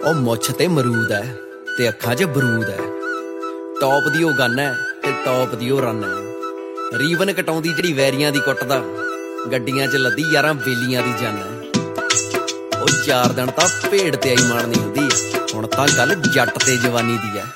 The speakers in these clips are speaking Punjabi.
ਉਹ ਮੁੱਛ ਤੇ ਮਰੂਦ ਹੈ ਤੇ ਅੱਖਾਂ 'ਚ ਬਰੂਦ ਹੈ। ਟੌਪ ਦੀ ਉਹ ਗਨ ਹੈ ਤੇ ਟੌਪ ਦੀ ਉਹ ਰਨ ਹੈ। ਰੀਵਨ ਕਟਾਉਂਦੀ ਜਿਹੜੀ ਵੈਰੀਆਂ ਦੀ ਕੁੱਟਦਾ, ਗੱਡੀਆਂ 'ਚ ਲੱਦੀ ਯਾਰਾਂ ਬੇਲੀਆਂ ਦੀ ਜਨ ਹੈ। ਉਹ 4 ਦਿਨ ਤਾਂ ਭੇਡ ਤੇ ਆਈ ਮਾਰਨੀ ਹੁੰਦੀ, ਹੁਣ ਤਾਂ ਗੱਲ ਜੱਟ ਤੇ ਜਵਾਨੀ ਦੀ ਹੈ।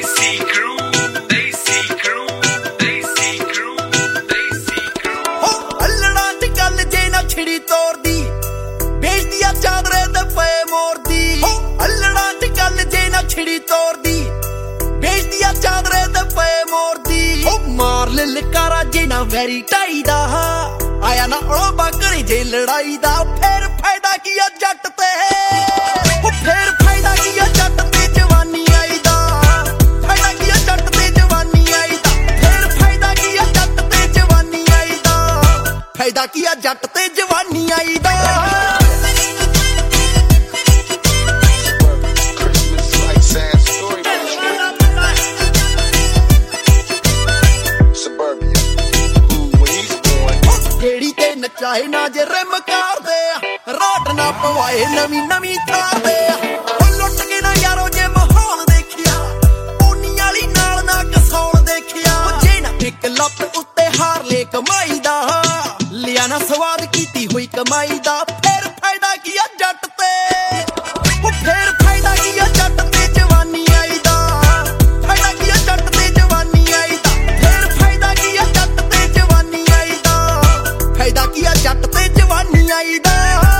ਛਿੜੀ ਤੋਰਦੀ ਵੇਚਦੀ ਆ ਚਾਦਰੇ ਤੇ ਪਏ ਮੋਰਦੀ। ਅੱਲੜਾਂ ਚ ਗੱਲ ਜੇ ਨਾ ਛਿੜੀ ਤੋਰਦੀ ਵੇਚਦੀ ਆ ਚਾਦਰੇ ਤੇ ਪਏ ਮੋਰਦੀ। ਮਾਰ ਲੈ ਲਕਾਰਾ ਜੇ ਨਾ ਵੈਰੀ ਢਾਈ ਦਾ, ਆਇਆ ਨਾ ਉਹ ਬਾਕਰੇ ਜੇ ਲੜਾਈ ਦਾ। ਫੇਰ ਫਾਇਦਾ ਕੀ ਆ ਜੱਟ ਤੇ, ਫੇਰ ਫਾਇਦਾ ਕੀ ਆ ਜੱਟ ਤੇ ਜਵਾਨੀ ਆਈ ਦਾ। ਫਾਇਦਾ ਕੀ ਆ ਜੱਟ ਤੇ ਜਵਾਨੀ ਆਈ ਦਾ। ਫੇਰ ਫਾਇਦਾ ਕੀ ਆ ਜੱਟ ਤੇ ਜਵਾਨੀ ਆਈ ਦਾ। ਫਾਇਦਾ ਕੀ ਆ ਜੱਟ ਤੇ ਜਵਾਨੀ ਆਈ ਦਾ। ਜਿਹੜੀ ਤੇ ਨਚਾਏ ਨਾ ਜੇ ਰਿਮ ਕਰਦੇ ਆ, ਰਾਟ ਨਾ ਪਵਾਏ ਨਵੀਂ ਨਵੀਂ ਤਾਰਦੇ ਆ। ਉਹ ਲੁੱਟ ਕੇ ਨਾ ਯਾਰੋ ਜੇ ਮਾਹੌਲ ਦੇਖਿਆ, ਪੋਨੀ ਵਾਲੀ ਨਾਲ ਨਾ ਕਸੌਲ ਦੇਖਿਆ। ਜੇ ਨਾ ਇੱਕ ਲੱਤ ਉੱਤੇ ਹਾਰ ਲੈ ਕਮਾਈ ਦਾ, ਲਿਆ ਨਾ ਸਵਾਦ ਕੀਤੀ ਹੋਈ ਕਮਾਈ ਦਾ। ਫੇਰ ਫਾਇਦਾ ਕੀ ਆ ਜੱਟ ਤੇ, ਫੇਰ ਫਾਇਦਾ ਕੀ ਆ ਜੱਟ ਤੇ ਜਵਾਨੀ ਆਈ ਦਾ। ਫਾਇਦਾ ਕੀ ਆ ਜੱਟ ਤੇ ਜਵਾਨੀ ਆਈ ਦਾ। ਫੇਰ ਫਾਇਦਾ ਕੀ ਆ ਜੱਟ ਤੇ ਜਵਾਨੀ ਆਈ ਦਾ। ਫਾਇਦਾ ਕੀ ਆ ਜੱਟ ਤੇ ਜਵਾਨੀ ਆਈ ਦਾ।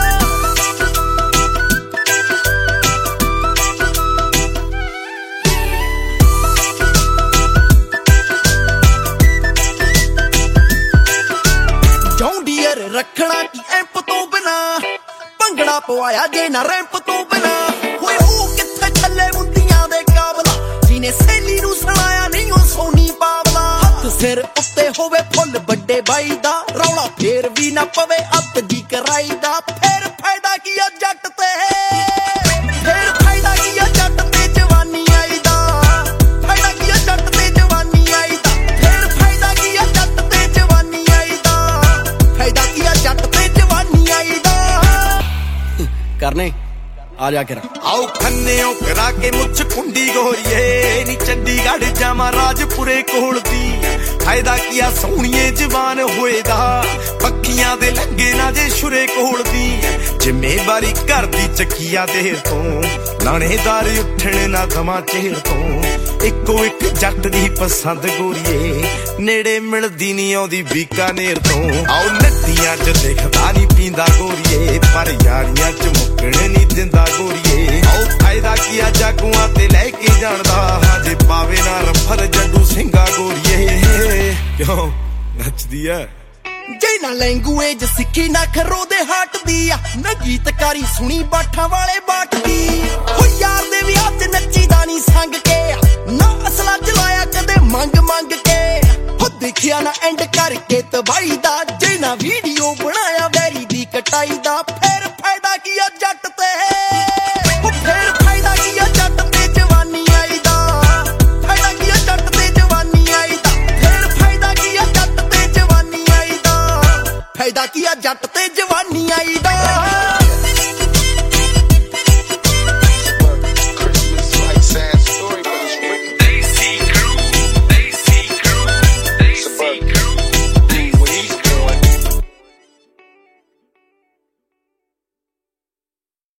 ਜੌਂਡੀਅਰ ਰੱਖਣਾ ਕੀ ਐਂਪ ਤੋਂ ਬਿਨਾ, ਭੰਗੜਾ ਪਵਾਇਆ ਜੇ ਨਾ ਰੈਂਪ ਤੋਂ ਬਿਨਾ। ਹੋਏ ਉਹ ਕਿੱਥੇ ਥੱਲੇ ਮੁੰਦੀਆਂ ਦੇ ਕਾਬਲਾ, ਜਿਹਨੇ ਸਹੇਲੀ ਨੂੰ ਸੁਣਾਇਆ ਨਹੀਂ ਉਹ ਸੋਨੀ ਪਾਵਲਾ। ਹੱਥ ਸਿਰ ਉੱਤੇ ਹੋਵੇ ਫੁੱਲ ਵੱਡੇ ਬਾਈ ਦਾ, ਰੌਲਾ ਫੇਰ ਵੀ ਨਾ ਪਵੇ ਅੱਤ ਜੀ ਕਰਾਈ ਦਾ। ਫੇਰ ਫਾਇਦਾ ਕੀ ਆ ਜੱਟ ਤੇ, ਫੇਰ ਫਾਇਦਾ ਕੀ ਆ ਜੱਟ ਤੇ ਜਵਾਨੀ ਆਈ ਦਾ। ਫਾਇਦਾ ਕੀ ਆ ਜੱਟ ਤੇ ਜਵਾਨੀ ਆਈ ਦਾ। ਫੇਰ ਫਾਇਦਾ ਕੀ ਆ ਜੱਟ ਤੇ ਜਵਾਨੀ ਆਈ ਦਾ। ਫਾਇਦਾ ਕੀ ਆ ਜੱਟ ਤੇ ਜਵਾਨੀ ਆਈ ਦਾ। ਕਰਨੇ ਆ ਜਾ ਕੇ ਆਓ ਖੰਨਿਓ ਕਰਾ ਕੇ ਮੁੱਛ ਕੁੰਡੀ ਗੋਰੀਏ, ਨੀ ਚੰਡੀਗੜ੍ਹ ਜਾਵਾਂ ਰਾਜਪੁਰੇ ਕੋਲ ਦੀ। ਫਾਇਦਾ ਕੀ ਆ ਸੋਹਣੀਏ ਜਵਾਨ ਹੋਏ ਦਾ, ਪੱਖੀਆਂ ਦੇ ਲੱਗੇ ਨਾ ਜੇ ਸ਼ੁਰੇ ਕੋਲ ਦੀ। ਜ਼ਿੰਮੇਵਾਰੀ ਘਰ ਦੀ ਚੱਕੀਆ ਦੇਰ ਤੋਂ, ਲਾਣੇਦਾਰ ਉੱਠਣ ਨਾ ਦਵਾਂ ਚਿਹਰ ਤੋਂ। ਇੱਕੋ ਇੱਕ ਜੱਟ ਦੀ ਪਸੰਦ ਗੋਰੀਏ, ਨੇੜੇ ਮਿਲਦੀ ਨੀ ਆਉਂਦੀ ਬੀਕਾਨੇਰ ਤੋਂ। ਆਓ ਨੱਤੀਆਂ ਚ ਦੇਖਦਾ ਨੀ ਪੀਂਦਾ ਗੋਰੀਏ, ਪਰ ਯਾਰੀਆਂ ਚ ਮੁੱਕਣ ਨੀ ਦਿੰਦਾ ਗੋਰੀਏ। ਆਓ ਫਾਇਦਾ ਕੀ ਆ ਜਾਗੂਆਂ ਤੇ ਲੈ ਕੇ ਜਾਣਦਾ, ਹਜੇ ਪਾਵੇ ਨਾ ਰਫਲ ਜੱਡੂ ਸਿੰਘਾ ਗੋਰੀਏ। ਕਿਉਂ ਨੱਚਦੀ ਐ ਜੇ ਨਾ ਲੈਂਗੂਏਜ ਸਿੱਖੀ ਨਾ ਖਰੋ ਦੇ ਹਟਦੀ ਆ, ਨਾ ਗੀਤਕਾਰੀ ਸੁਣੀ ਬਾਠਾਂ ਵਾਲੇ ਬਾਟਦੀ। ਹੋ ਯਾਰ ਦੇ ਵਿਆਹ ਤੇ ਨੱਚੀਦਾ ਨੀ ਸੰਗ ਕੇ, ਨਾ ਅਸਲਾ ਚਲਾਇਆ ਕਦੇ ਮੰਗ ਮੰਗ ਕੇ। ਹੋ ਦੇਖਿਆ ਨਾ ਐਂਡ ਕਰਕੇ ਤਬਾਈ ਦਾ, ਜੇ ਨਾ ਵੀਡੀਓ ਬਣਾਇਆ ਵੈਰੀ ਦੀ ਕਟਾਈ ਦਾ।